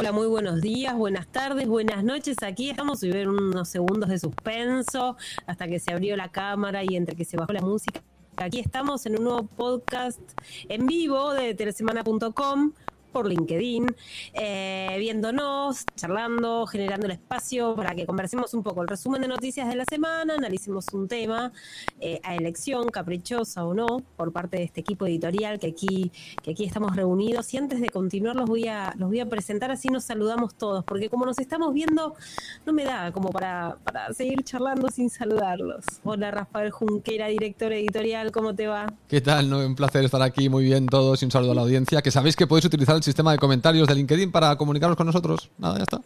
Hola, muy buenos días, buenas tardes, buenas noches. Aquí estamos y ver unos segundos de suspenso hasta que se abrió la cámara y entre que se bajó la música. Aquí estamos en un nuevo podcast en vivo de telesemana.com por LinkedIn, viéndonos, charlando, generando el espacio para que conversemos un poco el resumen de noticias de la semana, analicemos un tema a elección, caprichosa o no, por parte de este equipo editorial que aquí estamos reunidos. Y antes de continuar los voy a presentar, así nos saludamos todos, porque como nos estamos viendo, no me da como para seguir charlando sin saludarlos. Hola, Rafael Junquera, director editorial, ¿cómo te va? ¿Qué tal? Un placer estar aquí, muy bien todos, y un saludo a la audiencia, que sabéis que podéis utilizar el sistema de comentarios de LinkedIn para comunicaros con nosotros. Nada, ya está.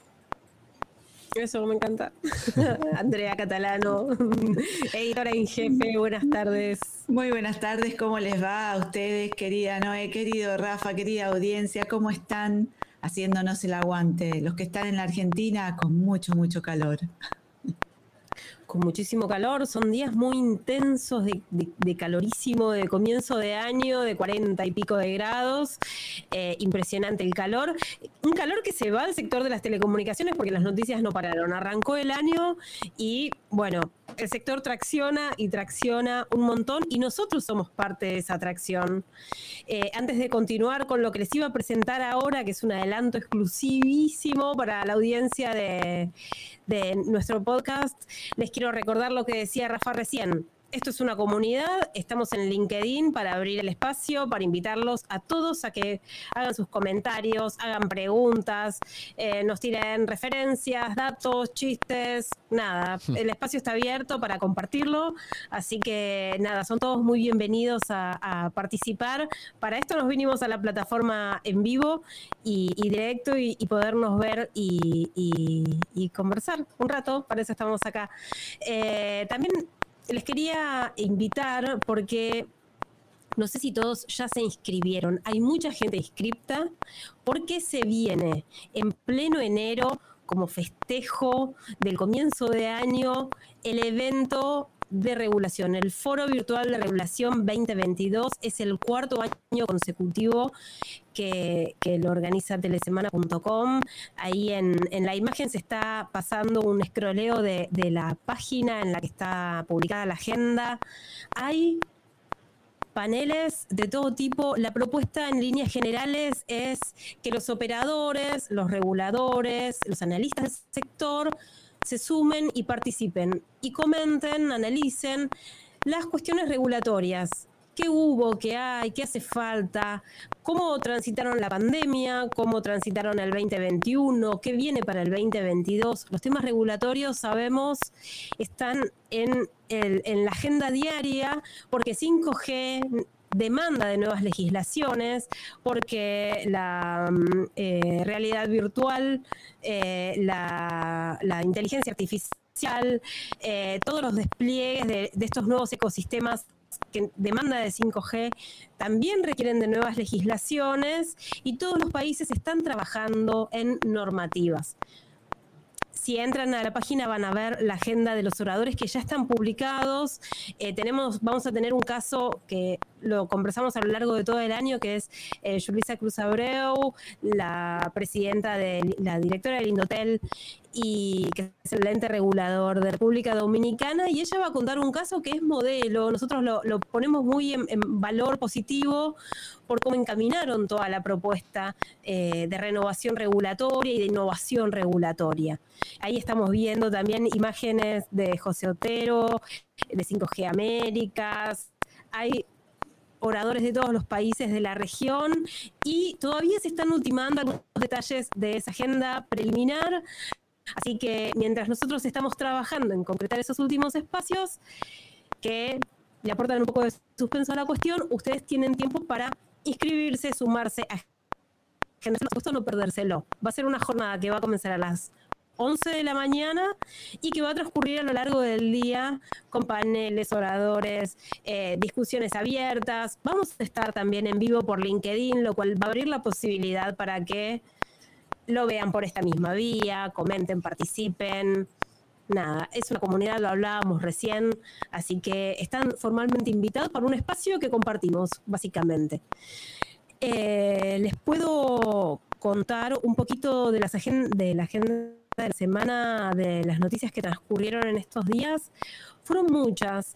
Eso me encanta. Andrea Catalano, editora en jefe, buenas tardes. Muy buenas tardes, ¿cómo les va a ustedes, querida Noé, querido Rafa, querida audiencia? ¿Cómo están haciéndonos el aguante? Los que están en la Argentina con mucho, mucho calor. Con muchísimo calor, son días muy intensos de calorísimo, de comienzo de año, de 40 y pico de grados, impresionante el calor, un calor que se va al sector de las telecomunicaciones porque las noticias no pararon, arrancó el año y bueno, el sector tracciona y tracciona un montón y nosotros somos parte de esa tracción. Antes de continuar con lo que les iba a presentar ahora, que es un adelanto exclusivísimo para la audiencia de nuestro podcast, les quiero recordar lo que decía Rafa recién. Esto es una comunidad, estamos en LinkedIn para abrir el espacio, para invitarlos a todos a que hagan sus comentarios, hagan preguntas, nos tiren referencias, datos, chistes, nada. El espacio está abierto para compartirlo, así que nada, son todos muy bienvenidos a participar. Para esto nos vinimos a la plataforma en vivo y directo y podernos ver y conversar un rato, para eso estamos acá. También les quería invitar porque no sé si todos ya se inscribieron. Hay mucha gente inscripta porque se viene en pleno enero como festejo del comienzo de año el evento de regulación. El Foro Virtual de Regulación 2022 es el cuarto año consecutivo que lo organiza telesemana.com. Ahí en la imagen se está pasando un escroleo de la página en la que está publicada la agenda. Hay paneles de todo tipo. La propuesta en líneas generales es que los operadores, los reguladores, los analistas del sector se sumen y participen y comenten, analicen las cuestiones regulatorias. ¿Qué hubo? ¿Qué hay? ¿Qué hace falta? ¿Cómo transitaron la pandemia? ¿Cómo transitaron el 2021? ¿Qué viene para el 2022? Los temas regulatorios, sabemos, están en la agenda diaria porque 5G demanda de nuevas legislaciones, porque la realidad virtual, la inteligencia artificial, todos los despliegues de estos nuevos ecosistemas que demanda de 5G también requieren de nuevas legislaciones y todos los países están trabajando en normativas. Si entran a la página van a ver la agenda de los oradores que ya están publicados. Vamos a tener un caso que lo conversamos a lo largo de todo el año, que es Julissa Cruz Abreu, la presidenta la directora del Indotel, y que es el ente regulador de República Dominicana, y ella va a contar un caso que es modelo. Nosotros lo ponemos muy en valor positivo por cómo encaminaron toda la propuesta de renovación regulatoria y de innovación regulatoria. Ahí estamos viendo también imágenes de José Otero, de 5G Américas. Hay oradores de todos los países de la región y todavía se están ultimando algunos detalles de esa agenda preliminar. Así que mientras nosotros estamos trabajando en concretar esos últimos espacios que le aportan un poco de suspenso a la cuestión, ustedes tienen tiempo para inscribirse, sumarse a agendas, no perdérselo. Va a ser una jornada que va a comenzar a las 11 de la mañana y que va a transcurrir a lo largo del día con paneles, oradores, discusiones abiertas. Vamos a estar también en vivo por LinkedIn, lo cual va a abrir la posibilidad para que lo vean por esta misma vía, comenten, participen. Nada, es una comunidad, lo hablábamos recién, así que están formalmente invitados para un espacio que compartimos, básicamente. Les puedo contar un poquito de la agenda de la semana, de las noticias que transcurrieron en estos días. Fueron muchas.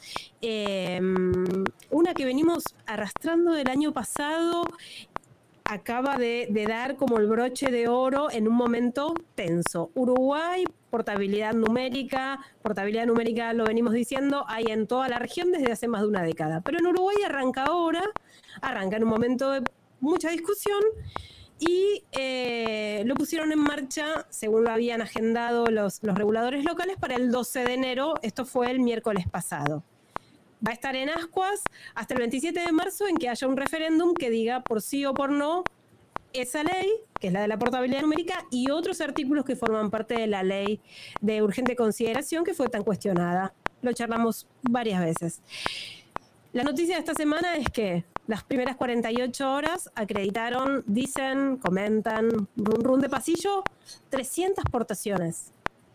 Una que venimos arrastrando del año pasado acaba de dar como el broche de oro en un momento tenso. Uruguay, portabilidad numérica lo venimos diciendo, hay en toda la región desde hace más de una década. Pero en Uruguay arranca en un momento de mucha discusión y lo pusieron en marcha, según lo habían agendado los reguladores locales, para el 12 de enero, esto fue el miércoles pasado. Va a estar en ascuas hasta el 27 de marzo en que haya un referéndum que diga por sí o por no esa ley, que es la de la portabilidad numérica, y otros artículos que forman parte de la ley de urgente consideración que fue tan cuestionada. Lo charlamos varias veces. La noticia de esta semana es que las primeras 48 horas acreditaron, dicen, comentan, run de pasillo, 300 portaciones.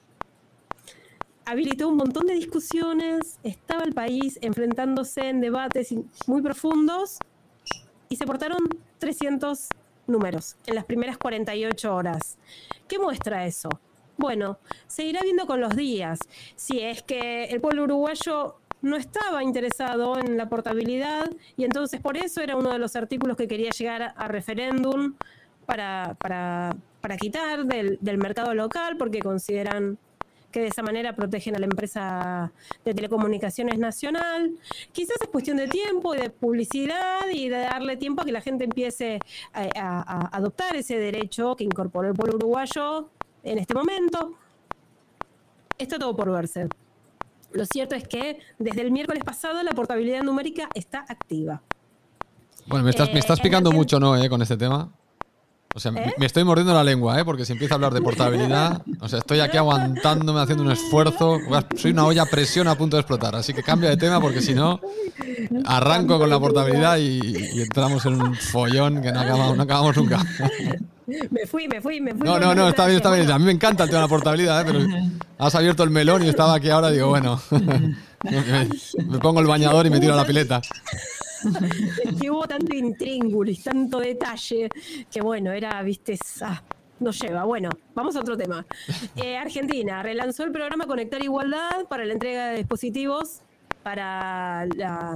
Habilitó un montón de discusiones, estaba el país enfrentándose en debates muy profundos y se portaron 300 números en las primeras 48 horas. ¿Qué muestra eso? Bueno, se irá viendo con los días. Si es que el pueblo uruguayo no estaba interesado en la portabilidad y entonces por eso era uno de los artículos que quería llegar a referéndum para quitar del mercado local, porque consideran que de esa manera protegen a la empresa de telecomunicaciones nacional. Quizás es cuestión de tiempo y de publicidad y de darle tiempo a que la gente empiece a adoptar ese derecho que incorporó el pueblo uruguayo en este momento. Está todo por verse. Lo cierto es que desde el miércoles pasado la portabilidad numérica está activa. Bueno, me estás picando mucho, ¿no? Con este tema. O sea, me estoy mordiendo la lengua, porque si empiezo a hablar de portabilidad, o sea, estoy aquí aguantándome, haciendo un esfuerzo. Soy una olla a presión a punto de explotar, así que cambia de tema porque si no, arranco con la portabilidad y entramos en un follón que no acabamos nunca. Me fui. No, está bien. Bueno. A mí me encanta el tema de la portabilidad, pero has abierto el melón y estaba aquí ahora, digo, bueno, me pongo el bañador y me tiro a la pileta. Es que hubo tanto intríngulis, tanto detalle, que bueno, nos lleva. Bueno, vamos a otro tema. Argentina relanzó el programa Conectar Igualdad para la entrega de dispositivos para la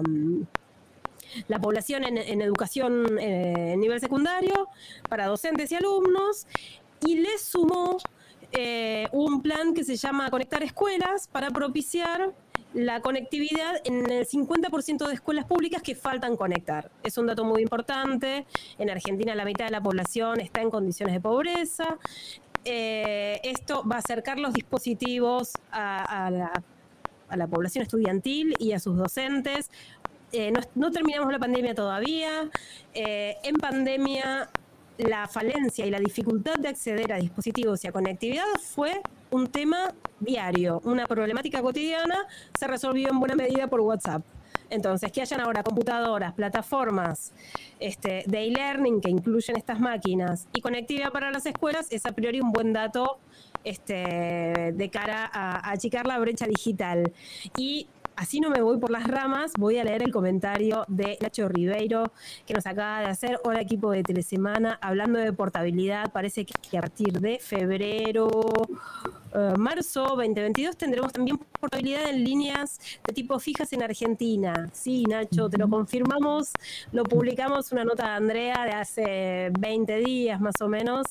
población en educación en nivel secundario, para docentes y alumnos, y le sumó un plan que se llama Conectar Escuelas para propiciar la conectividad en el 50% de escuelas públicas que faltan conectar. Es un dato muy importante. En Argentina la mitad de la población está en condiciones de pobreza. Esto va a acercar los dispositivos a la población estudiantil y a sus docentes. No terminamos la pandemia todavía. En pandemia, la falencia y la dificultad de acceder a dispositivos y a conectividad fue un tema diario, una problemática cotidiana, se resolvió en buena medida por WhatsApp. Entonces, que hayan ahora computadoras, plataformas de e-learning que incluyen estas máquinas y conectividad para las escuelas es a priori un buen dato de cara a achicar la brecha digital. Y así no me voy por las ramas, voy a leer el comentario de Nacho Ribeiro que nos acaba de hacer. Hola, equipo de Telesemana, hablando de portabilidad, parece que a partir de marzo 2022 tendremos también portabilidad en líneas de tipo fijas en Argentina. Sí, Nacho, te lo confirmamos, lo publicamos, una nota de Andrea de hace 20 días más o menos.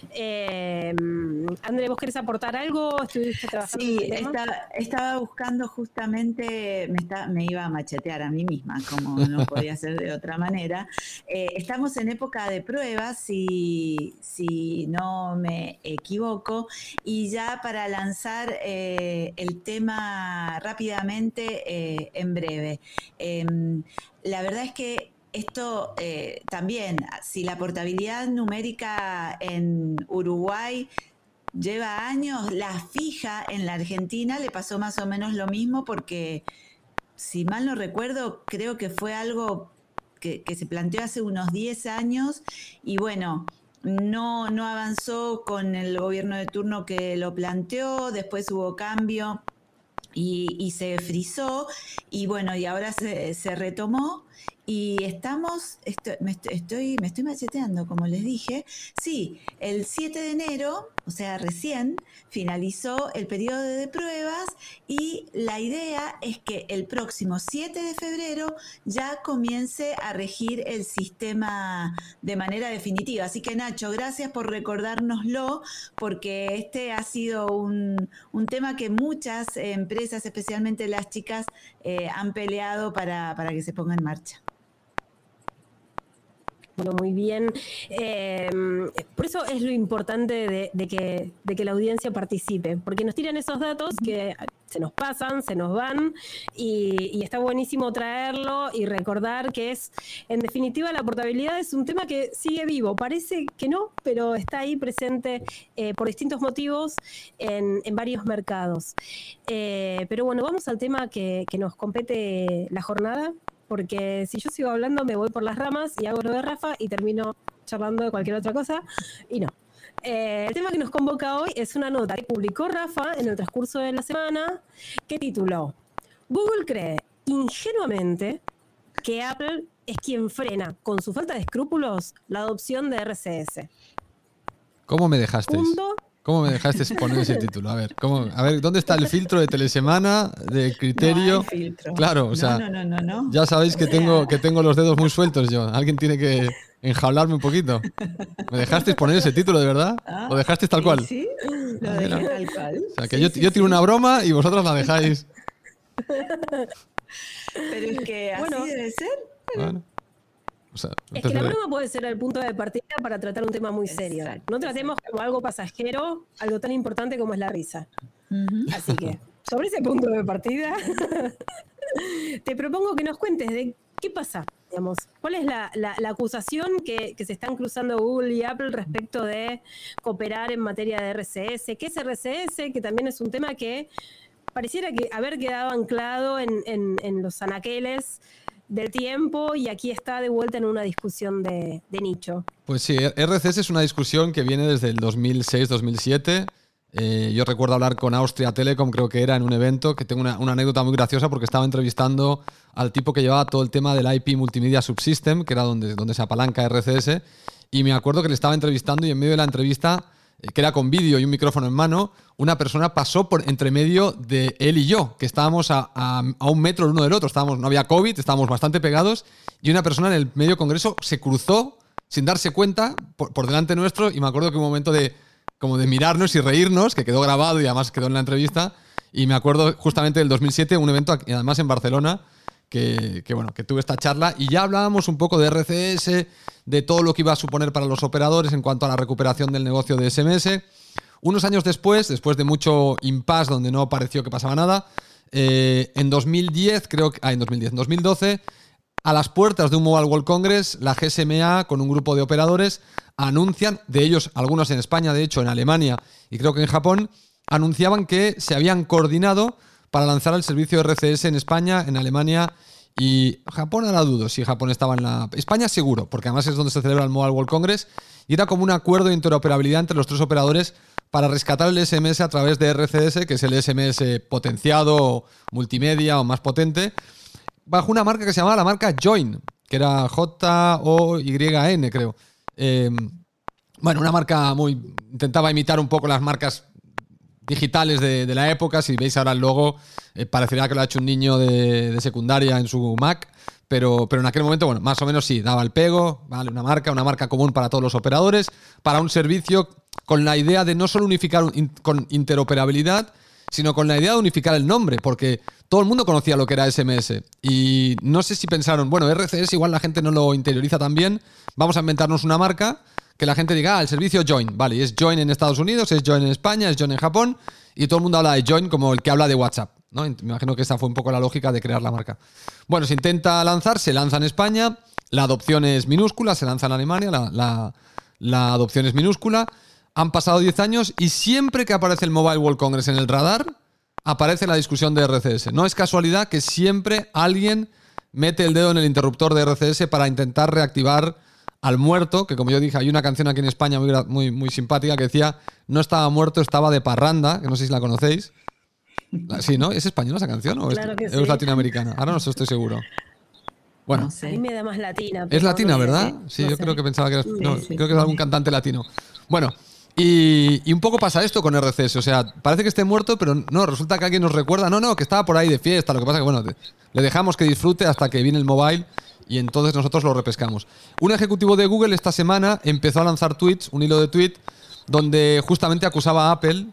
Andrea, ¿vos querés aportar algo? ¿Estuviste trabajando? Sí, estaba buscando justamente, me iba a machetear a mí misma, como no podía ser de otra manera. Estamos en época de pruebas, si no me equivoco, y ya para lanzar el tema rápidamente en breve. La verdad es que esto también, si la portabilidad numérica en Uruguay lleva años, la fija en la Argentina le pasó más o menos lo mismo, porque si mal no recuerdo, creo que fue algo que se planteó hace unos 10 años y bueno, no avanzó con el gobierno de turno que lo planteó, después hubo cambio y se frizó y bueno, y ahora se retomó y me estoy macheteando, como les dije. Sí, el 7 de enero, o sea, recién finalizó el periodo de pruebas y la idea es que el próximo 7 de febrero ya comience a regir el sistema de manera definitiva. Así que Nacho, gracias por recordárnoslo, porque este ha sido un tema que muchas empresas, especialmente las chicas, han peleado para que se ponga en marcha. Bueno, muy bien. Por eso es lo importante de que la audiencia participe, porque nos tiran esos datos que se nos pasan, se nos van, y está buenísimo traerlo y recordar que es, en definitiva, la portabilidad es un tema que sigue vivo. Parece que no, pero está ahí presente por distintos motivos en varios mercados. Pero bueno, vamos al tema que nos compete la jornada, porque si yo sigo hablando me voy por las ramas y hago lo de Rafa y termino charlando de cualquier otra cosa, y no. El tema que nos convoca hoy es una nota que publicó Rafa en el transcurso de la semana, que tituló: Google cree ingenuamente que Apple es quien frena con su falta de escrúpulos la adopción de RCS. ¿Cómo me dejasteis? ¿Cómo me dejaste poner ese título? A ver, ¿dónde está el filtro de Telesemana, de criterio? No hay filtro. Claro, o sea, no. Ya sabéis que tengo los dedos muy sueltos yo. Alguien tiene que enjaularme un poquito. ¿Me dejasteis poner ese título de verdad? ¿Lo dejasteis tal cual? Sí, lo dejé tal cual. O sea, que yo tiro una broma y vosotros la dejáis. Pero es que así debe ser. Bueno. O sea, es que la broma puede ser el punto de partida para tratar un tema muy serio. No tratemos como algo pasajero, algo tan importante como es la risa. Así que, sobre ese punto de partida, te propongo que nos cuentes de qué pasa, digamos. ¿Cuál es la acusación que se están cruzando Google y Apple respecto de cooperar en materia de RCS? ¿Qué es RCS? Que también es un tema que pareciera que haber quedado anclado en los anaqueles del tiempo, y aquí está de vuelta en una discusión de nicho. Pues sí, RCS es una discusión que viene desde el 2006-2007. Yo recuerdo hablar con Austria Telekom, creo que era en un evento, que tengo una anécdota muy graciosa porque estaba entrevistando al tipo que llevaba todo el tema del IP Multimedia Subsystem, que era donde se apalanca RCS, y me acuerdo que le estaba entrevistando y en medio de la entrevista, que era con vídeo y un micrófono en mano, una persona pasó por entre medio de él y yo, que estábamos a 1 metro el uno del otro, no había COVID, estábamos bastante pegados, y una persona en el medio congreso se cruzó sin darse cuenta por delante nuestro, y me acuerdo que un momento de mirarnos y reírnos, que quedó grabado y además quedó en la entrevista, y me acuerdo justamente del 2007, un evento además en Barcelona, que tuve esta charla, y ya hablábamos un poco de RCS, de todo lo que iba a suponer para los operadores en cuanto a la recuperación del negocio de SMS. Unos años después de mucho impasse donde no pareció que pasaba nada, en 2012, a las puertas de un Mobile World Congress, la GSMA con un grupo de operadores anuncian, de ellos algunos en España, de hecho en Alemania y creo que en Japón, anunciaban que se habían coordinado para lanzar el servicio RCS en España, en Alemania y Japón. Ahora dudo si Japón estaba en la... España seguro, porque además es donde se celebra el Mobile World Congress, y era como un acuerdo de interoperabilidad entre los 3 operadores para rescatar el SMS a través de RCS, que es el SMS potenciado, multimedia o más potente, bajo una marca que se llamaba la marca Joyn, que era Joyn, creo. Una marca intentaba imitar un poco las marcas digitales de la época. Si veis ahora el logo, parecerá que lo ha hecho un niño de secundaria en su Mac, pero en aquel momento, más o menos sí, daba el pego, ¿vale? Una marca común para todos los operadores, para un servicio con la idea de no solo unificar con interoperabilidad, sino con la idea de unificar el nombre, porque todo el mundo conocía lo que era SMS. Y no sé si pensaron, RCS igual la gente no lo interioriza tan bien, vamos a inventarnos una marca que la gente diga, el servicio Joyn, vale, y es Joyn en Estados Unidos, es Joyn en España, es Joyn en Japón, y todo el mundo habla de Joyn como el que habla de WhatsApp, ¿no? Me imagino que esa fue un poco la lógica de crear la marca. Se intenta lanzar, se lanza en España, la adopción es minúscula, se lanza en Alemania, la adopción es minúscula. Han pasado 10 años y siempre que aparece el Mobile World Congress en el radar, aparece la discusión de RCS. No es casualidad que siempre alguien mete el dedo en el interruptor de RCS para intentar reactivar al muerto, que como yo dije, hay una canción aquí en España muy, muy simpática que decía, no estaba muerto, estaba de parranda, que no sé si la conocéis. Sí, ¿no? ¿Es española esa canción o claro que es sí. latinoamericana? Ahora no estoy seguro. Bueno, no sé. A mí me da más latina. Es latina, no sé, ¿verdad? Sí, no yo sé. creo que pensaba que era... No, Sí, creo que es algún cantante latino. Bueno, y un poco pasa esto con RCS. O sea, parece que esté muerto, pero no, resulta que alguien nos recuerda. No, que estaba por ahí de fiesta. Lo que pasa que, bueno, le dejamos que disfrute hasta que viene el mobile y entonces nosotros lo repescamos. Un ejecutivo de Google esta semana empezó a lanzar tweets, un hilo de tweet, donde justamente acusaba a Apple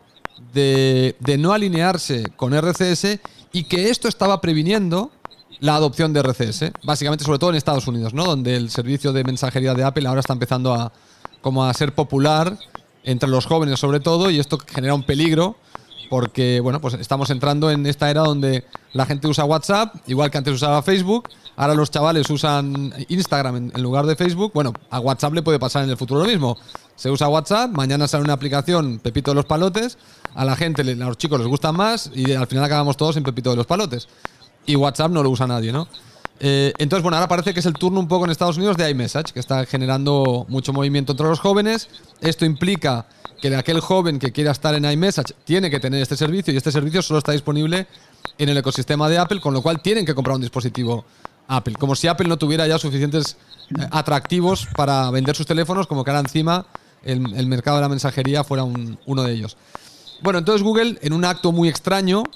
de no alinearse con RCS y que esto estaba previniendo la adopción de RCS, básicamente sobre todo en Estados Unidos, ¿no? Donde el servicio de mensajería de Apple ahora está empezando a ser popular entre los jóvenes sobre todo, y esto genera un peligro porque, bueno, pues estamos entrando en esta era donde la gente usa WhatsApp, igual que antes usaba Facebook, ahora los chavales usan Instagram en lugar de Facebook. Bueno, a WhatsApp le puede pasar en el futuro lo mismo. Se usa WhatsApp, mañana sale una aplicación Pepito de los Palotes, a la gente, a los chicos les gusta más y al final acabamos todos en Pepito de los Palotes. Y WhatsApp no lo usa nadie, ¿no? Entonces, bueno, ahora parece que es el turno un poco en Estados Unidos de iMessage, que está generando mucho movimiento entre los jóvenes. Esto implica que aquel joven que quiera estar en iMessage tiene que tener este servicio, y este servicio solo está disponible en el ecosistema de Apple, con lo cual tienen que comprar un dispositivo Apple. Como si Apple no tuviera ya suficientes atractivos para vender sus teléfonos, como que ahora encima el mercado de la mensajería fuera uno de ellos. Bueno, entonces Google, en un acto muy extraño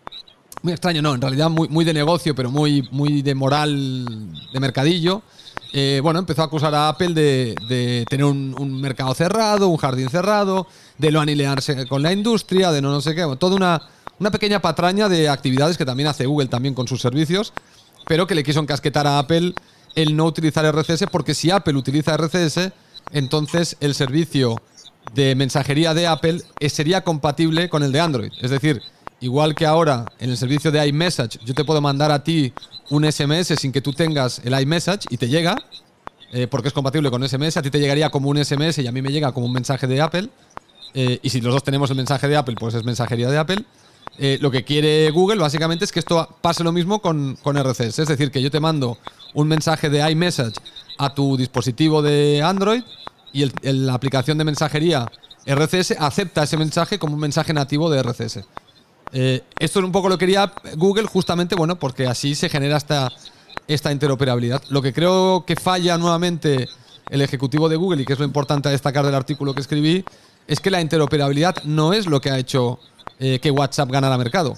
no, en realidad muy de negocio, pero muy de moral de mercadillo, bueno, empezó a acusar a Apple de tener un mercado cerrado, un jardín cerrado, de no alinearse con la industria, de no sé qué, bueno, toda una pequeña patraña de actividades que también hace Google también con sus servicios, pero que le quiso encasquetar a Apple el no utilizar RCS, porque si Apple utiliza RCS, entonces el servicio de mensajería de Apple sería compatible con el de Android. Es decir, igual que ahora en el servicio de iMessage yo te puedo mandar a ti un SMS sin que tú tengas el iMessage y te llega, porque es compatible con SMS, a ti te llegaría como un SMS y a mí me llega como un mensaje de Apple, y si los dos tenemos el mensaje de Apple, pues es mensajería de Apple. Lo que quiere Google básicamente es que esto pase lo mismo con RCS, es decir, que yo te mando un mensaje de iMessage a tu dispositivo de Android y la aplicación de mensajería RCS acepta ese mensaje como un mensaje nativo de RCS. Esto es un poco lo que quería Google, justamente, bueno, porque así se genera esta interoperabilidad. Lo que creo que falla nuevamente el ejecutivo de Google, y que es lo importante a destacar del artículo que escribí, es que la interoperabilidad no es lo que ha hecho que WhatsApp ganara mercado.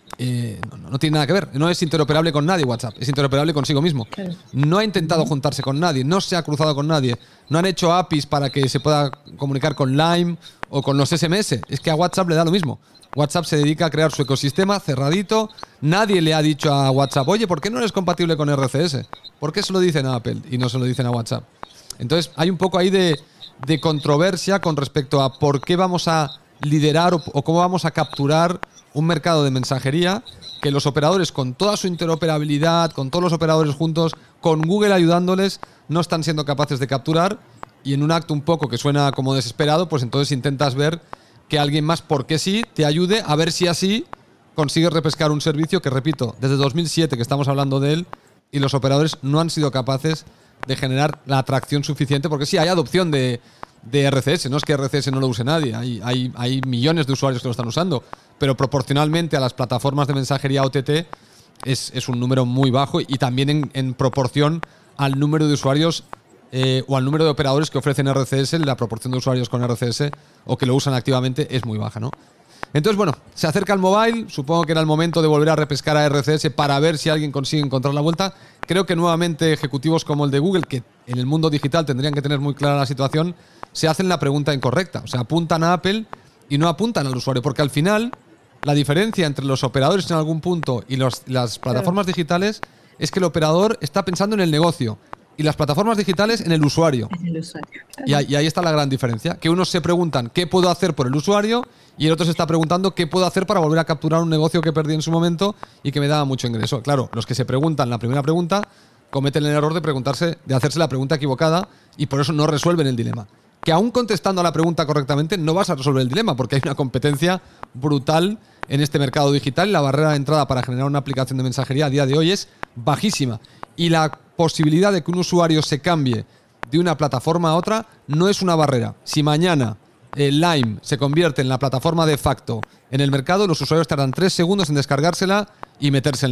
No tiene nada que ver. No es interoperable con nadie WhatsApp, es interoperable consigo mismo. Claro. No ha intentado juntarse con nadie, no se ha cruzado con nadie, no han hecho APIs para que se pueda comunicar con Lime o con los SMS. Es que a WhatsApp le da lo mismo. WhatsApp se dedica a crear su ecosistema cerradito. Nadie le ha dicho a WhatsApp, oye, ¿por qué no eres compatible con RCS? ¿Por qué se lo dicen a Apple y no se lo dicen a WhatsApp? Entonces hay un poco ahí de controversia con respecto a por qué vamos a liderar o cómo vamos a capturar un mercado de mensajería que los operadores, con toda su interoperabilidad, con todos los operadores juntos, con Google ayudándoles, no están siendo capaces de capturar, y en un acto un poco que suena como desesperado, pues entonces intentas ver que alguien más, porque sí, te ayude a ver si así consigues repescar un servicio que, repito, desde 2007 que estamos hablando de él, y los operadores no han sido capaces de generar la atracción suficiente, porque sí, hay adopción de RCS, no es que RCS no lo use nadie, hay millones de usuarios que lo están usando, pero proporcionalmente a las plataformas de mensajería OTT es un número muy bajo, y también en proporción al número de usuarios o al número de operadores que ofrecen RCS, la proporción de usuarios con RCS o que lo usan activamente es muy baja, ¿no? Entonces, bueno, se acerca el mobile, supongo que era el momento de volver a repescar a RCS para ver si alguien consigue encontrar la vuelta. Creo que nuevamente ejecutivos como el de Google, que en el mundo digital tendrían que tener muy clara la situación, se hacen la pregunta incorrecta. O sea, apuntan a Apple y no apuntan al usuario, porque al final la diferencia entre los operadores en algún punto y las plataformas digitales es que el operador está pensando en el negocio y las plataformas digitales en el usuario. Es el usuario. Claro. Y ahí está la gran diferencia, que unos se preguntan qué puedo hacer por el usuario y el otro se está preguntando qué puedo hacer para volver a capturar un negocio que perdí en su momento y que me daba mucho ingreso. Claro, los que se preguntan la primera pregunta cometen el error de hacerse la pregunta equivocada, y por eso no resuelven el dilema. Que aún contestando a la pregunta correctamente no vas a resolver el dilema, porque hay una competencia brutal en este mercado digital y la barrera de entrada para generar una aplicación de mensajería a día de hoy es bajísima. Y la posibilidad de que un usuario se cambie de una plataforma a otra no es una barrera. Si mañana Lime se convierte en la plataforma de facto en el mercado, los usuarios tardan 3 segundos en descargársela y meterse en Lime.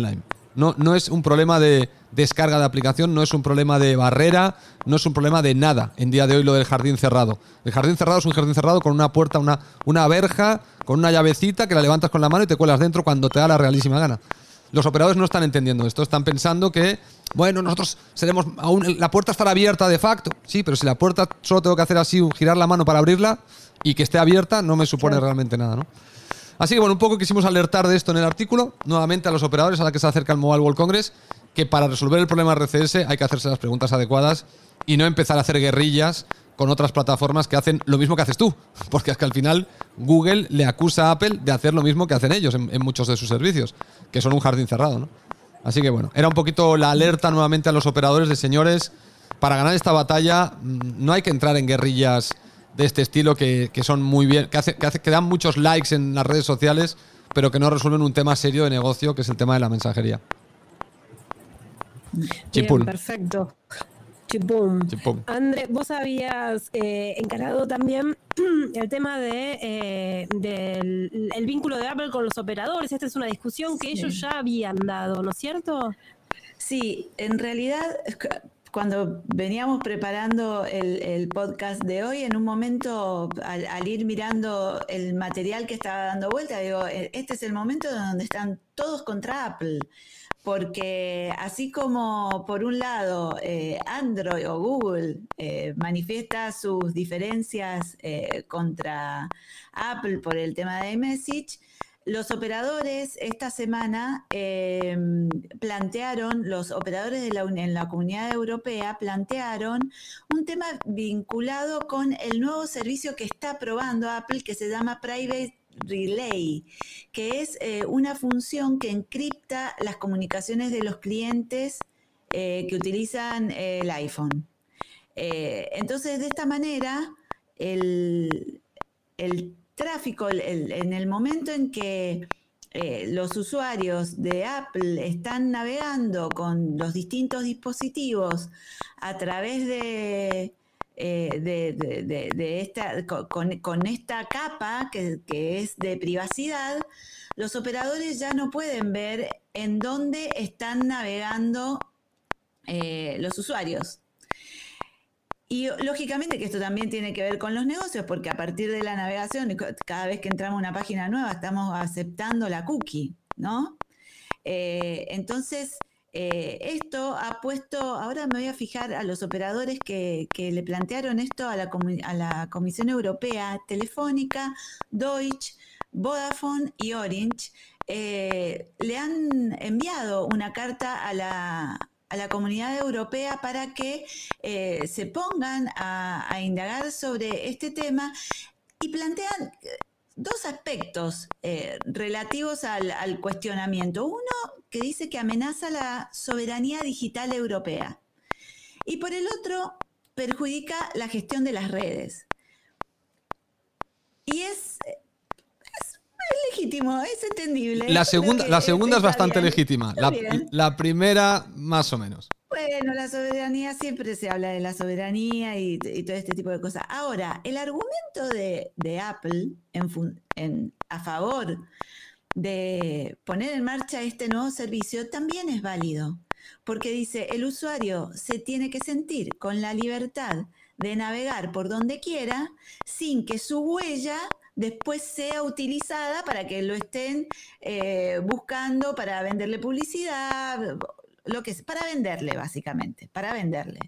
No es un problema de descarga de aplicación, no es un problema de barrera, no es un problema de nada en día de hoy lo del jardín cerrado. El jardín cerrado es un jardín cerrado con una puerta, una verja, con una llavecita que la levantas con la mano y te cuelas dentro cuando te da la realísima gana. Los operadores no están entendiendo esto, están pensando que, bueno, nosotros seremos, aún la puerta estará abierta de facto. Sí, pero si la puerta solo tengo que hacer así, girar la mano para abrirla y que esté abierta, no me supone realmente nada, ¿no? Así que bueno, un poco quisimos alertar de esto en el artículo, nuevamente a los operadores a la que se acerca el Mobile World Congress, que para resolver el problema RCS hay que hacerse las preguntas adecuadas y no empezar a hacer guerrillas con otras plataformas que hacen lo mismo que haces tú, porque es que al final Google le acusa a Apple de hacer lo mismo que hacen ellos en muchos de sus servicios, que son un jardín cerrado, ¿no? Así que bueno, era un poquito la alerta nuevamente a los operadores de señores, para ganar esta batalla no hay que entrar en guerrillas de este estilo que son muy bien, que dan muchos likes en las redes sociales, pero que no resuelven un tema serio de negocio, que es el tema de la mensajería. Bien, perfecto. Chipum. André, vos habías encarado también el tema del vínculo de Apple con los operadores. Esta es una discusión que ellos ya habían dado, ¿no es cierto? Sí, en realidad, cuando veníamos preparando el podcast de hoy, en un momento, al ir mirando el material que estaba dando vuelta, digo, este es el momento donde están todos contra Apple. Porque así como por un lado Android o Google manifiesta sus diferencias contra Apple por el tema de iMessage, los operadores esta semana los operadores en la Comunidad Europea plantearon un tema vinculado con el nuevo servicio que está probando Apple, que se llama Private Relay, que es una función que encripta las comunicaciones de los clientes que utilizan el iPhone. Entonces, de esta manera, el tráfico, en el momento en que los usuarios de Apple están navegando con los distintos dispositivos a través de esta, con esta capa que es de privacidad, los operadores ya no pueden ver en dónde están navegando los usuarios. Y lógicamente que esto también tiene que ver con los negocios, porque a partir de la navegación, cada vez que entramos a una página nueva, estamos aceptando la cookie, ¿no? Entonces, esto ha puesto, ahora me voy a fijar a los operadores que le plantearon esto a la Comisión Europea, Telefónica, Deutsche, Vodafone y Orange, le han enviado una carta a la Comunidad Europea para que se pongan a indagar sobre este tema y plantean dos aspectos relativos al cuestionamiento. Uno que dice que amenaza la soberanía digital europea y por el otro perjudica la gestión de las redes. Y es legítimo, es entendible. La segunda es bastante legítima. La primera, más o menos. Bueno, la soberanía, siempre se habla de la soberanía y todo este tipo de cosas. Ahora, el argumento de Apple a favor de poner en marcha este nuevo servicio también es válido, porque dice, el usuario se tiene que sentir con la libertad de navegar por donde quiera sin que su huella después sea utilizada para que lo estén buscando para venderle publicidad, lo que es, para venderle básicamente, para venderle.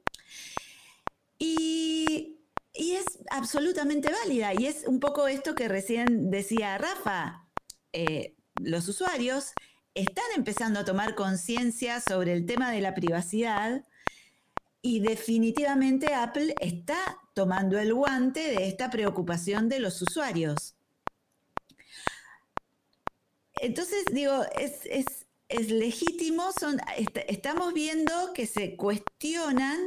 Y es absolutamente válida, y es un poco esto que recién decía Rafa. Los usuarios están empezando a tomar conciencia sobre el tema de la privacidad y definitivamente Apple está tomando el guante de esta preocupación de los usuarios. Entonces, digo, es legítimo, estamos viendo que se cuestionan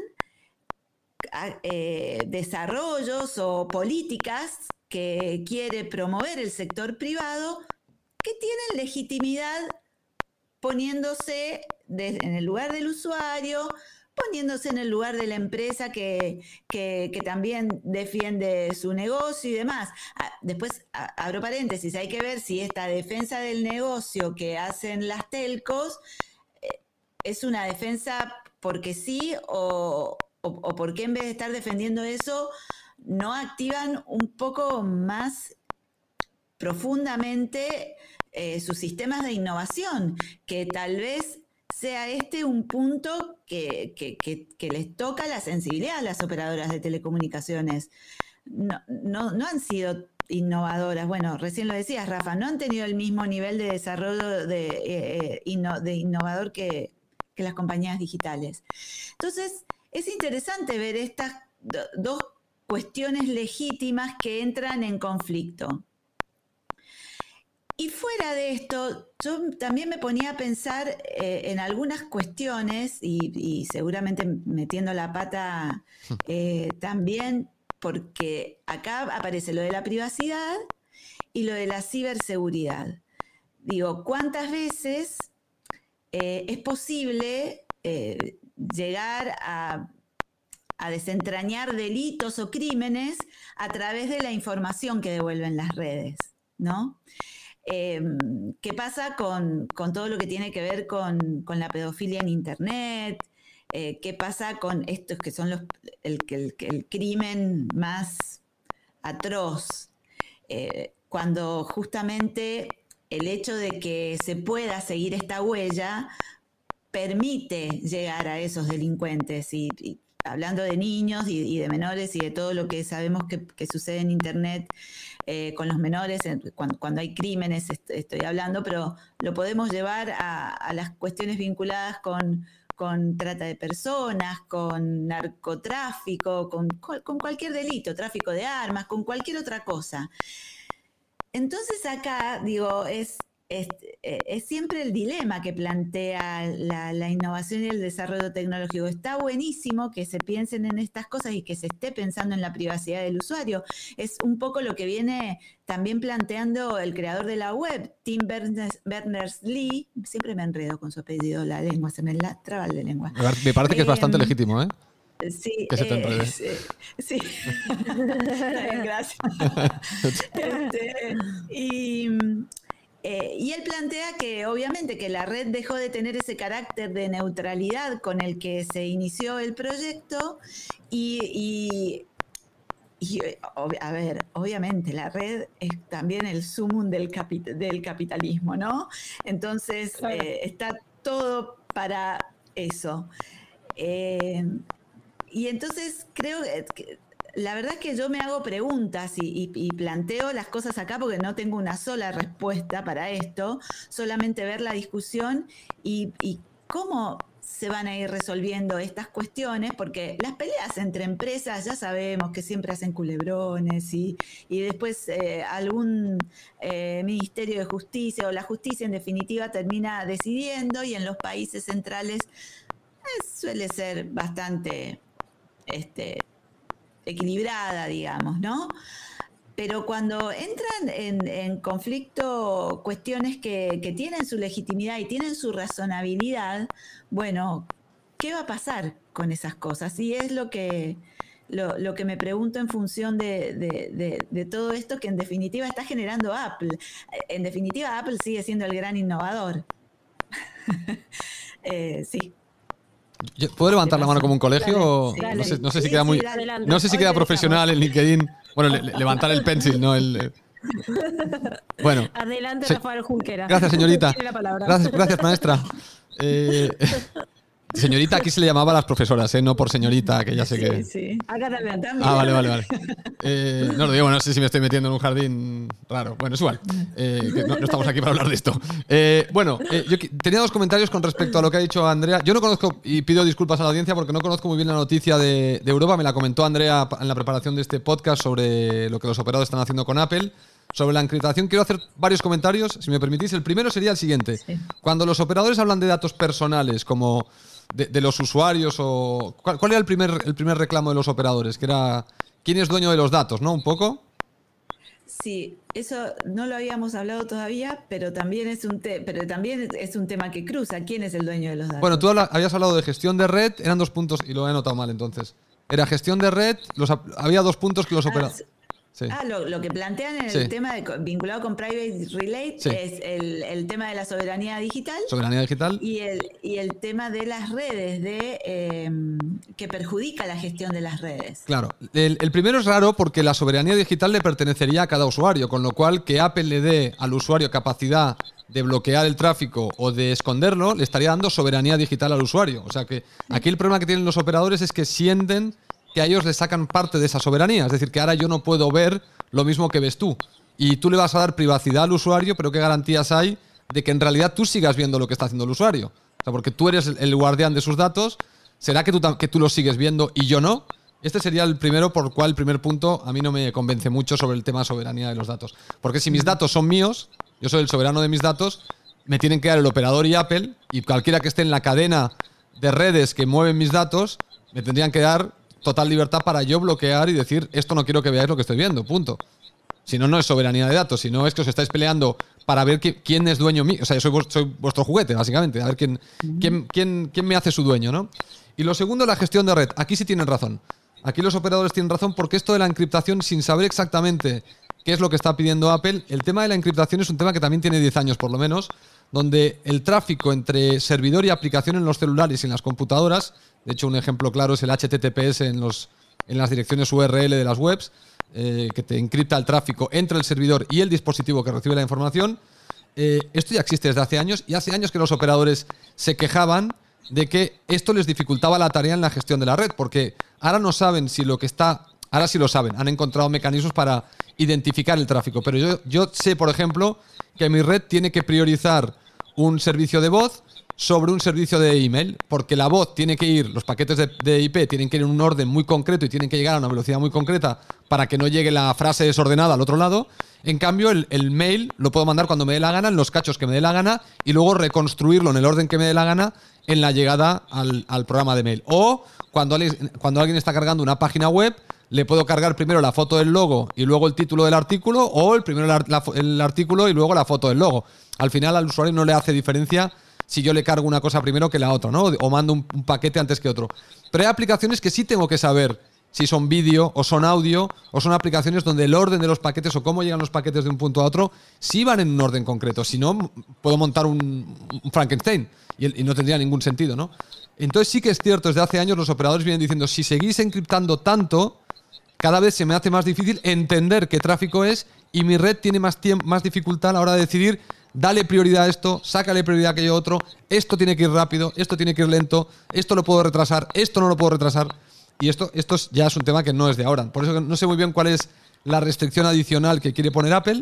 desarrollos o políticas que quiere promover el sector privado que tienen legitimidad poniéndose en el lugar del usuario, poniéndose en el lugar de la empresa que también defiende su negocio y demás. Después, abro paréntesis, hay que ver si esta defensa del negocio que hacen las telcos es una defensa porque sí o porque en vez de estar defendiendo eso, no activan un poco más profundamente sus sistemas de innovación, que tal vez sea un punto que les toca la sensibilidad a las operadoras de telecomunicaciones. No han sido innovadoras. Bueno, recién lo decías, Rafa, no han tenido el mismo nivel de desarrollo de innovador que las compañías digitales. Entonces, es interesante ver estas dos cuestiones legítimas que entran en conflicto. Y fuera de esto, yo también me ponía a pensar en algunas cuestiones y seguramente metiendo la pata también, porque acá aparece lo de la privacidad y lo de la ciberseguridad. Digo, ¿cuántas veces es posible llegar a desentrañar delitos o crímenes a través de la información que devuelven las redes, ¿no? ¿Qué pasa con todo lo que tiene que ver con la pedofilia en Internet? ¿Qué pasa con estos que son el crimen más atroz? Cuando justamente el hecho de que se pueda seguir esta huella permite llegar a esos delincuentes y hablando de niños y de menores y de todo lo que sabemos que sucede en Internet con los menores, cuando hay crímenes estoy hablando, pero lo podemos llevar a las cuestiones vinculadas con trata de personas, con narcotráfico, con cualquier delito, tráfico de armas, con cualquier otra cosa. Entonces acá, digo, es siempre el dilema que plantea la innovación y el desarrollo tecnológico. Está buenísimo que se piensen en estas cosas y que se esté pensando en la privacidad del usuario. Es un poco lo que viene también planteando el creador de la web, Tim Berners-Lee. Siempre me enredo con su apellido, la lengua, se me traba la lengua. Me parece que es bastante legítimo, ¿eh? Sí, que se te enrede. Sí. Gracias. Y él plantea que obviamente que la red dejó de tener ese carácter de neutralidad con el que se inició el proyecto y a ver, obviamente la red es también el sumum del capitalismo, ¿no? Entonces claro. Está todo para eso. Y entonces creo que la verdad es que yo me hago preguntas y planteo las cosas acá porque no tengo una sola respuesta para esto, solamente ver la discusión y cómo se van a ir resolviendo estas cuestiones, porque las peleas entre empresas ya sabemos que siempre hacen culebrones y después algún Ministerio de Justicia o la justicia en definitiva termina decidiendo y en los países centrales suele ser bastante equilibrada, digamos, ¿no? Pero cuando entran en conflicto cuestiones que tienen su legitimidad y tienen su razonabilidad, bueno, ¿qué va a pasar con esas cosas? Y es lo que me pregunto en función de todo esto que en definitiva está generando Apple. En definitiva, Apple sigue siendo el gran innovador. Sí. ¿Puedo levantar la mano como un colegio? Dale, sí, no sé si queda muy, no sé si queda profesional en LinkedIn. Bueno, levantar el pencil, ¿no? Bueno. Adelante, Rafael Junquera. Gracias, señorita. Tiene la palabra. Gracias, maestra. Señorita aquí se le llamaba a las profesoras, no por señorita, que ya sé que... Sí. Acá también. Vale. No lo digo, no sé si me estoy metiendo en un jardín raro. Bueno, es igual. Que no estamos aquí para hablar de esto. Yo tenía dos comentarios con respecto a lo que ha dicho Andrea. Yo no conozco, y pido disculpas a la audiencia porque no conozco muy bien la noticia de Europa. Me la comentó Andrea en la preparación de este podcast sobre lo que los operadores están haciendo con Apple. Sobre la encriptación quiero hacer varios comentarios, si me permitís. El primero sería el siguiente. Sí. Cuando los operadores hablan de datos personales como de los usuarios o... ¿Cuál era el primer reclamo de los operadores? Que era ¿quién es dueño de los datos, no? ¿Un poco? Sí, eso no lo habíamos hablado todavía, pero también es un tema que cruza. ¿Quién es el dueño de los datos? Bueno, tú habías hablado de gestión de red, eran 2 puntos, y lo he anotado mal entonces. Era gestión de red, había 2 puntos que los operadores... Sí. Lo que plantean en el tema vinculado con Private Relay es el tema de la soberanía digital. Soberanía digital. Y el tema de las redes, que perjudica la gestión de las redes. Claro. El primero es raro porque la soberanía digital le pertenecería a cada usuario, con lo cual que Apple le dé al usuario capacidad de bloquear el tráfico o de esconderlo, le estaría dando soberanía digital al usuario. O sea que aquí el problema que tienen los operadores es que sienten que a ellos les sacan parte de esa soberanía. Es decir, que ahora yo no puedo ver lo mismo que ves tú. Y tú le vas a dar privacidad al usuario, pero ¿qué garantías hay de que en realidad tú sigas viendo lo que está haciendo el usuario? O sea, porque tú eres el guardián de sus datos. ¿Será que tú lo sigues viendo y yo no? Este sería el primero, por cual el primer punto a mí no me convence mucho sobre el tema de soberanía de los datos. Porque si mis datos son míos, yo soy el soberano de mis datos, me tienen que dar el operador y Apple, y cualquiera que esté en la cadena de redes que mueven mis datos, me tendrían que dar total libertad para yo bloquear y decir, esto no quiero que veáis lo que estoy viendo, punto. Si no, no es soberanía de datos, si no es que os estáis peleando para ver quién es dueño mío. O sea, yo soy vuestro juguete, básicamente, a ver quién me hace su dueño, ¿no? Y lo segundo, la gestión de red. Aquí sí tienen razón. Aquí los operadores tienen razón porque esto de la encriptación, sin saber exactamente qué es lo que está pidiendo Apple, el tema de la encriptación es un tema que también tiene 10 años por lo menos, donde el tráfico entre servidor y aplicación en los celulares y en las computadoras, de hecho un ejemplo claro es el HTTPS en las direcciones URL de las webs, que te encripta el tráfico entre el servidor y el dispositivo que recibe la información. Esto ya existe desde hace años y hace años que los operadores se quejaban de que esto les dificultaba la tarea en la gestión de la red, porque ahora no saben si lo que está... Ahora sí lo saben, han encontrado mecanismos para identificar el tráfico, pero yo sé, por ejemplo, que mi red tiene que priorizar un servicio de voz sobre un servicio de email, porque la voz tiene que ir, los paquetes de IP tienen que ir en un orden muy concreto y tienen que llegar a una velocidad muy concreta para que no llegue la frase desordenada al otro lado. En cambio, el mail lo puedo mandar cuando me dé la gana, en los cachos que me dé la gana, y luego reconstruirlo en el orden que me dé la gana en la llegada al programa de mail. O cuando alguien está cargando una página web, le puedo cargar primero la foto del logo y luego el título del artículo, o primero el artículo y luego la foto del logo. Al final al usuario no le hace diferencia si yo le cargo una cosa primero que la otra, ¿no? O mando un paquete antes que otro. Pero hay aplicaciones que sí tengo que saber si son vídeo o son audio o son aplicaciones donde el orden de los paquetes o cómo llegan los paquetes de un punto a otro sí van en un orden concreto. Si no, puedo montar un Frankenstein y no tendría ningún sentido, ¿no? Entonces sí que es cierto, desde hace años los operadores vienen diciendo, si seguís encriptando tanto, cada vez se me hace más difícil entender qué tráfico es y mi red tiene más dificultad a la hora de decidir, dale prioridad a esto, sácale prioridad a aquello otro, esto tiene que ir rápido, esto tiene que ir lento, esto lo puedo retrasar, esto no lo puedo retrasar. Y esto ya es un tema que no es de ahora. Por eso no sé muy bien cuál es la restricción adicional que quiere poner Apple,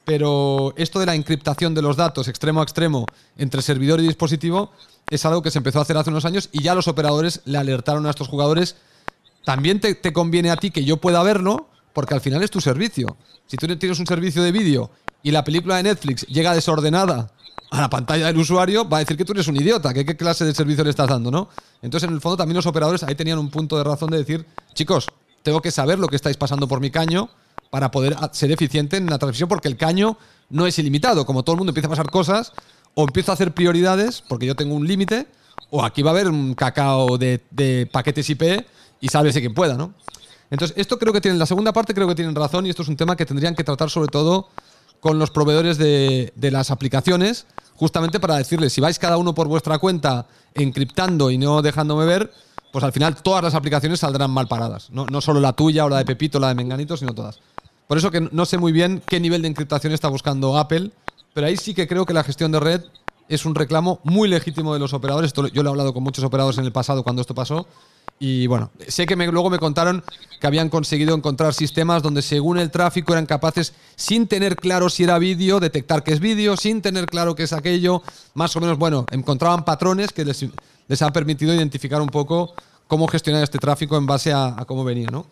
pero esto de la encriptación de los datos extremo a extremo entre servidor y dispositivo es algo que se empezó a hacer hace unos años y ya los operadores le alertaron a estos jugadores. También te conviene a ti que yo pueda verlo, porque al final es tu servicio. Si tú tienes un servicio de vídeo y la película de Netflix llega desordenada a la pantalla del usuario, va a decir que tú eres un idiota, que qué clase de servicio le estás dando, ¿no? Entonces, en el fondo, también los operadores ahí tenían un punto de razón de decir, chicos, tengo que saber lo que estáis pasando por mi caño para poder ser eficiente en la transmisión, porque el caño no es ilimitado. Como todo el mundo empieza a pasar cosas, o empiezo a hacer prioridades, porque yo tengo un límite, o aquí va a haber un cacao de paquetes IP y sálvese quien pueda, ¿no? Entonces, esto creo que tienen, la segunda parte creo que tienen razón, y esto es un tema que tendrían que tratar sobre todo con los proveedores de las aplicaciones, justamente para decirles, si vais cada uno por vuestra cuenta encriptando y no dejándome ver, pues al final todas las aplicaciones saldrán mal paradas. No solo la tuya o la de Pepito o la de Menganito, sino todas. Por eso que no sé muy bien qué nivel de encriptación está buscando Apple, pero ahí sí que creo que la gestión de red es un reclamo muy legítimo de los operadores. Esto yo lo he hablado con muchos operadores en el pasado cuando esto pasó. Y bueno, sé que luego me contaron que habían conseguido encontrar sistemas donde según el tráfico eran capaces, sin tener claro si era vídeo, detectar que es vídeo, sin tener claro que es aquello, más o menos, bueno, encontraban patrones que les han permitido identificar un poco cómo gestionar este tráfico en base a cómo venía, ¿no?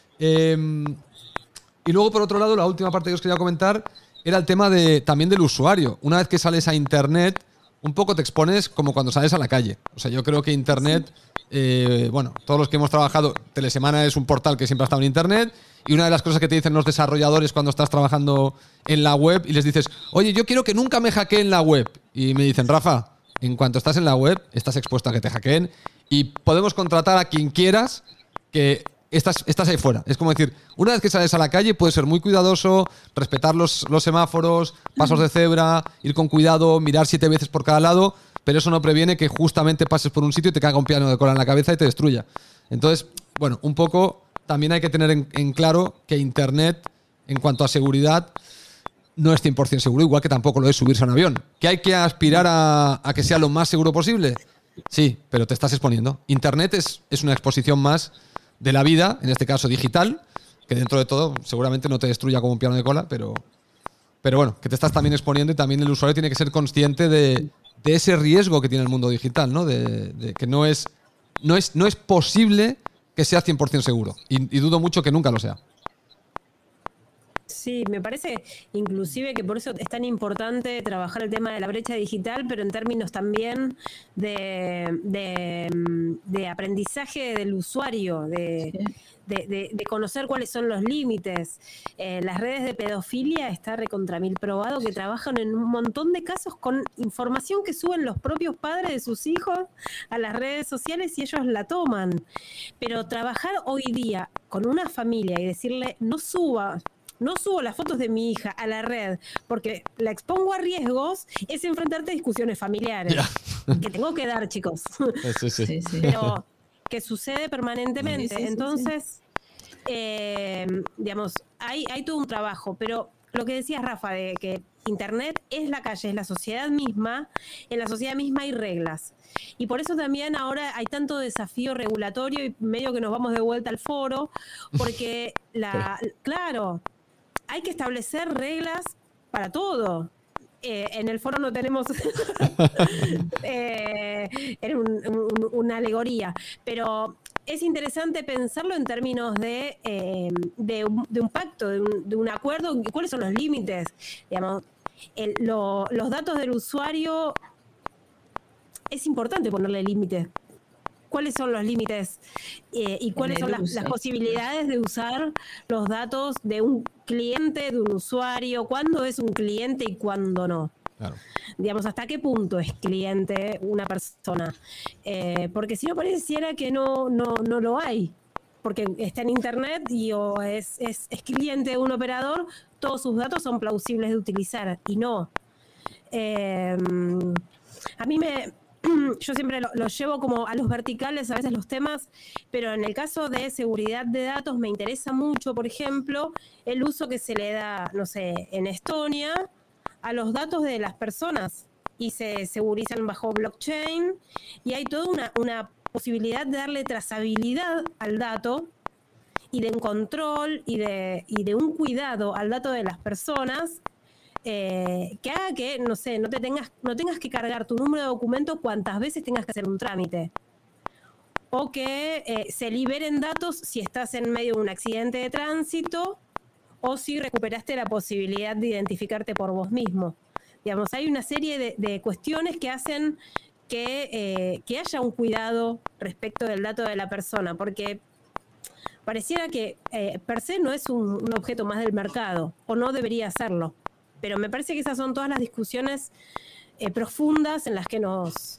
Y luego, por otro lado, la última parte que os quería comentar era el tema también del usuario. Una vez que sales a Internet, un poco te expones como cuando sales a la calle. O sea, yo creo que Internet... bueno, todos los que hemos trabajado, Telesemana es un portal que siempre ha estado en Internet, y una de las cosas que te dicen los desarrolladores cuando estás trabajando en la web y les dices, oye, yo quiero que nunca me hackeen la web, y me dicen, Rafa, en cuanto estás en la web estás expuesto a que te hackeen y podemos contratar a quien quieras, que estás ahí fuera. Es como decir, una vez que sales a la calle puedes ser muy cuidadoso, respetar los semáforos, pasos de cebra, ir con cuidado, mirar 7 veces por cada lado, pero eso no previene que justamente pases por un sitio y te caiga un piano de cola en la cabeza y te destruya. Entonces, bueno, un poco también hay que tener en claro que Internet, en cuanto a seguridad, no es 100% seguro, igual que tampoco lo es subirse a un avión. ¿Que hay que aspirar a que sea lo más seguro posible? Sí, pero te estás exponiendo. Internet es una exposición más de la vida, en este caso digital, que dentro de todo seguramente no te destruya como un piano de cola, pero bueno, que te estás también exponiendo y también el usuario tiene que ser consciente de ese riesgo que tiene el mundo digital, ¿no? De que no es posible que sea 100% seguro. Y dudo mucho que nunca lo sea. Sí, me parece inclusive que por eso es tan importante trabajar el tema de la brecha digital, pero en términos también de aprendizaje del usuario, de conocer cuáles son los límites. Las redes de pedofilia está recontramil probado que trabajan en un montón de casos con información que suben los propios padres de sus hijos a las redes sociales y ellos la toman. Pero trabajar hoy día con una familia y decirle no subo las fotos de mi hija a la red porque la expongo a riesgos, es enfrentarte a discusiones familiares. Yeah. Que tengo que dar, chicos. Sí. Pero que sucede permanentemente. Sí. Entonces, digamos, hay todo un trabajo, pero lo que decías, Rafa, de que Internet es la calle, es la sociedad misma, en la sociedad misma hay reglas. Y por eso también ahora hay tanto desafío regulatorio y medio que nos vamos de vuelta al foro, porque claro, hay que establecer reglas para todo. En el foro no tenemos una alegoría, pero es interesante pensarlo en términos de un pacto, de un acuerdo. ¿Cuáles son los límites? Digamos, los datos del usuario, es importante ponerle límites. ¿Cuáles son los límites y cuáles son las posibilidades de usar los datos de un cliente, de un usuario? ¿Cuándo es un cliente y cuándo no? Claro. Digamos, ¿hasta qué punto es cliente una persona? Porque si no pareciera que no lo hay. Porque está en Internet y o es cliente de un operador, todos sus datos son plausibles de utilizar y no. A mí yo siempre lo llevo como a los verticales, a veces los temas, pero en el caso de seguridad de datos me interesa mucho, por ejemplo, el uso que se le da, no sé, en Estonia a los datos de las personas y se segurizan bajo blockchain y hay toda una posibilidad de darle trazabilidad al dato y de un control y de un cuidado al dato de las personas que haga que, no sé, no tengas que cargar tu número de documento cuantas veces tengas que hacer un trámite. O que se liberen datos si estás en medio de un accidente de tránsito o si recuperaste la posibilidad de identificarte por vos mismo. Digamos, hay una serie de cuestiones que hacen que haya un cuidado respecto del dato de la persona, porque pareciera que per se no es un objeto más del mercado, o no debería serlo. Pero me parece que esas son todas las discusiones profundas en las que nos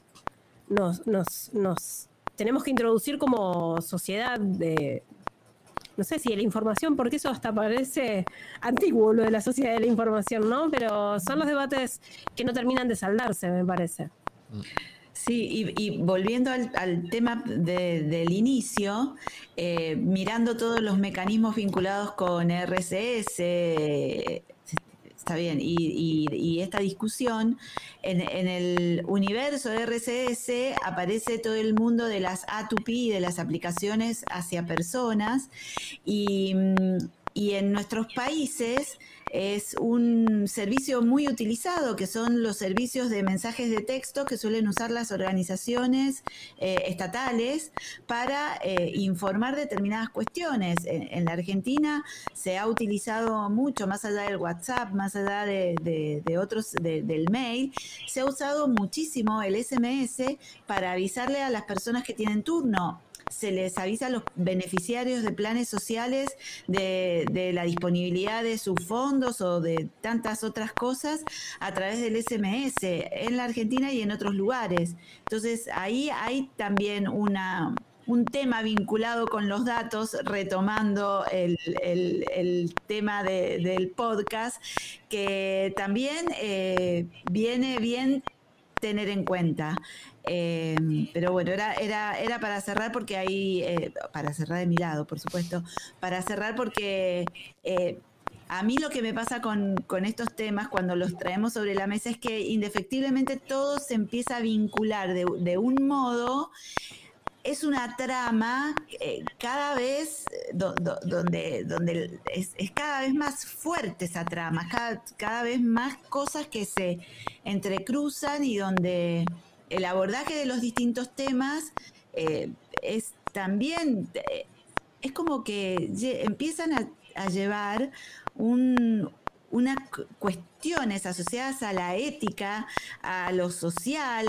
tenemos que introducir como sociedad no sé si de la información, porque eso hasta parece antiguo lo de la sociedad de la información, ¿no? Pero son los debates que no terminan de saldarse, me parece. Sí, y volviendo al tema del inicio, mirando todos los mecanismos vinculados con RCS, está bien, y esta discusión, en el universo de RCS aparece todo el mundo de las A2P, de las aplicaciones hacia personas, y en nuestros países es un servicio muy utilizado, que son los servicios de mensajes de texto que suelen usar las organizaciones estatales para informar determinadas cuestiones. En la Argentina se ha utilizado mucho, más allá del WhatsApp, más allá de otros, del mail, se ha usado muchísimo el SMS para avisarle a las personas que tienen turno. Se les avisa a los beneficiarios de planes sociales de la disponibilidad de sus fondos o de tantas otras cosas a través del SMS en la Argentina y en otros lugares. Entonces ahí hay también una un tema vinculado con los datos, retomando el tema del podcast, que también viene bien tener en cuenta. Pero bueno, era para cerrar porque ahí, para cerrar de mi lado, por supuesto, para cerrar porque a mí lo que me pasa con estos temas cuando los traemos sobre la mesa es que indefectiblemente todo se empieza a vincular de un modo. Es una trama cada vez donde es cada vez más fuerte esa trama, cada vez más cosas que se entrecruzan y donde el abordaje de los distintos temas es también, es como que empiezan a llevar unas cuestiones asociadas a la ética, a lo social,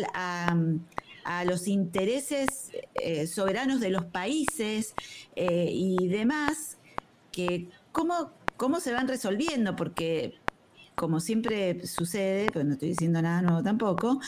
a los intereses soberanos de los países y demás, que cómo se van resolviendo, porque como siempre sucede, pues no estoy diciendo nada nuevo tampoco,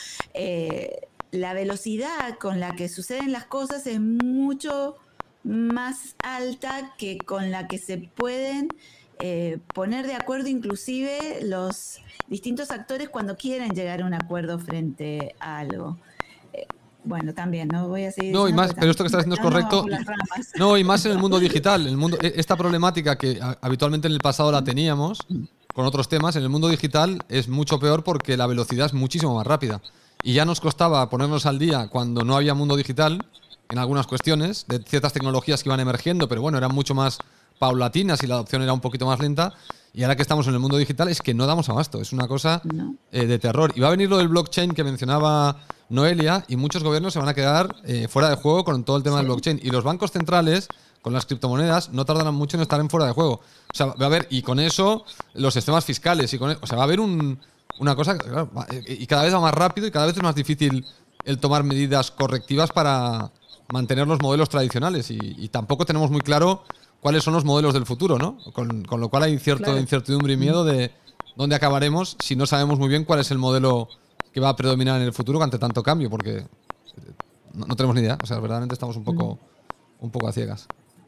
la velocidad con la que suceden las cosas es mucho más alta que con la que se pueden poner de acuerdo inclusive los distintos actores cuando quieren llegar a un acuerdo frente a algo. Bueno, también, no voy a seguir. No, y más, pero esto que estás haciendo es correcto. No, y más en el mundo digital. Esta problemática que habitualmente en el pasado la teníamos con otros temas, en el mundo digital es mucho peor porque la velocidad es muchísimo más rápida. Y ya nos costaba ponernos al día cuando no había mundo digital en algunas cuestiones de ciertas tecnologías que iban emergiendo, pero bueno, eran mucho más paulatinas y la adopción era un poquito más lenta. Y ahora que estamos en el mundo digital es que no damos abasto. Es una cosa de terror. Y va a venir lo del blockchain que mencionaba Noelia y muchos gobiernos se van a quedar fuera de juego con todo el tema del blockchain. Y los bancos centrales, con las criptomonedas, no tardarán mucho en estar en fuera de juego. O sea, va a haber, y con eso, los sistemas fiscales. O sea, va a haber una cosa que, claro, y cada vez va más rápido y cada vez es más difícil el tomar medidas correctivas para mantener los modelos tradicionales. Y tampoco tenemos muy claro cuáles son los modelos del futuro, ¿no? Con lo cual hay cierta incertidumbre y miedo de dónde acabaremos si no sabemos muy bien cuál es el modelo que va a predominar en el futuro ante tanto cambio, porque no tenemos ni idea. O sea, verdaderamente estamos un poco a ciegas.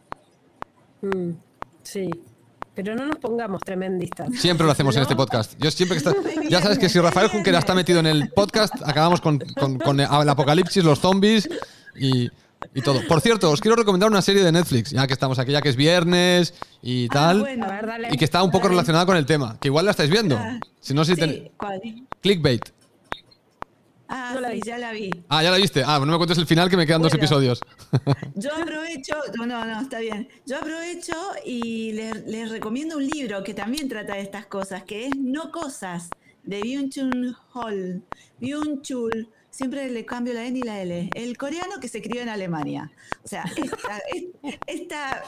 Sí, pero no nos pongamos tremendistas. Siempre lo hacemos en este podcast. Yo siempre ya sabes que si Rafael Junquera está metido en el podcast, acabamos con el apocalipsis, los zombies y todo. Por cierto, os quiero recomendar una serie de Netflix, ya que estamos aquí, ya que es viernes y tal, bueno, a ver, dale. y que está un poco relacionada con el tema, que igual la estáis viendo. Si no, ¿Cuál? Clickbait. No la vi, ya la vi. Ah, ya la viste. Ah, no me cuentes el final, que me quedan 2 episodios. Yo aprovecho, no, está bien. Yo aprovecho y les recomiendo un libro que también trata de estas cosas, que es No Cosas, de Byung-Chul Ho. Byung-Chul, siempre le cambio la N y la L. El coreano que se crió en Alemania. O sea, esta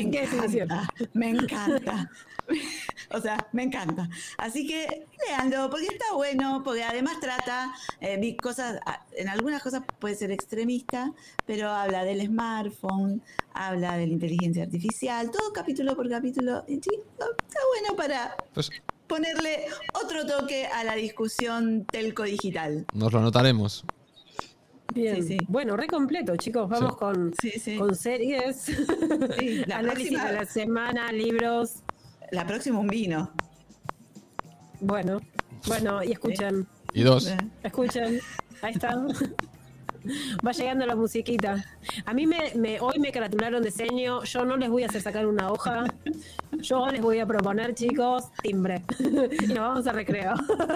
me encanta. O sea, me encanta. Así que léanlo, porque está bueno, porque además trata cosas, en algunas cosas puede ser extremista, pero habla del smartphone, habla de la inteligencia artificial, todo capítulo por capítulo. Sí, está bueno para ponerle otro toque a la discusión telco-digital. Nos lo anotaremos. Bien, Sí. Bueno, re completo, chicos. Vamos con series, Sí, análisis de la semana, libros. La próxima un vino. Bueno, y escuchen. Y 2. Escuchen, ahí está. Va llegando la musiquita. A mí hoy me caratularon diseño. Yo no les voy a hacer sacar una hoja. Yo les voy a proponer, chicos, timbre. Y nos vamos a recreo.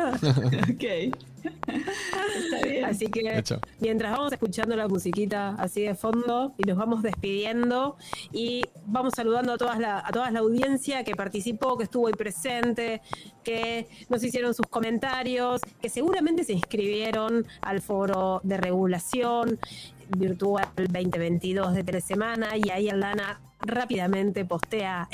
Ok. Está bien. Así que mientras vamos escuchando la musiquita así de fondo y nos vamos despidiendo y vamos saludando a toda la audiencia que participó, que estuvo ahí presente, que nos hicieron sus comentarios, que seguramente se inscribieron al foro de regulación virtual 2022 de Telesemana, y ahí Aldana rápidamente postea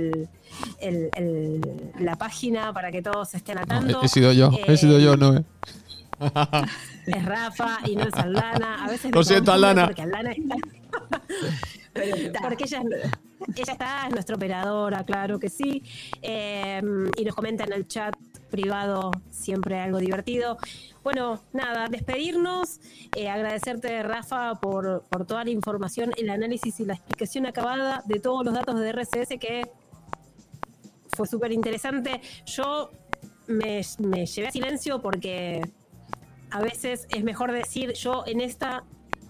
la página para que todos estén atando. He sido yo, no. Es Rafa y no es Aldana. A veces lo siento, Aldana. Porque Aldana está. Porque ella está, es nuestra operadora, claro que sí. Y nos comenta en el chat privado siempre algo divertido. Bueno, nada, despedirnos, agradecerte, Rafa, por toda la información, el análisis y la explicación acabada de todos los datos de RCS, que fue súper interesante. Yo me llevé a silencio porque a veces es mejor decir, yo en esta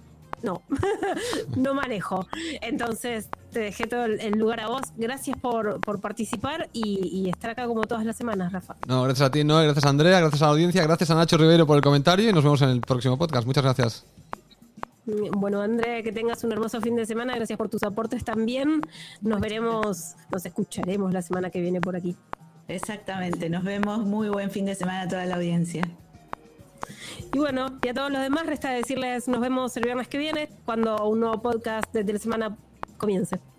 no manejo. Entonces te dejé todo el lugar a vos. Gracias por participar y estar acá como todas las semanas, Rafa. No, gracias a ti, no, gracias a Andrea, gracias a la audiencia, gracias a Nacho Rivero por el comentario y nos vemos en el próximo podcast. Muchas gracias. Bueno, Andrea, que tengas un hermoso fin de semana. Gracias por tus aportes también. Nos escucharemos la semana que viene por aquí. Exactamente, nos vemos. Muy buen fin de semana a toda la audiencia. Y bueno, y a todos los demás resta decirles nos vemos el viernes que viene cuando un nuevo podcast de Telesemana comience.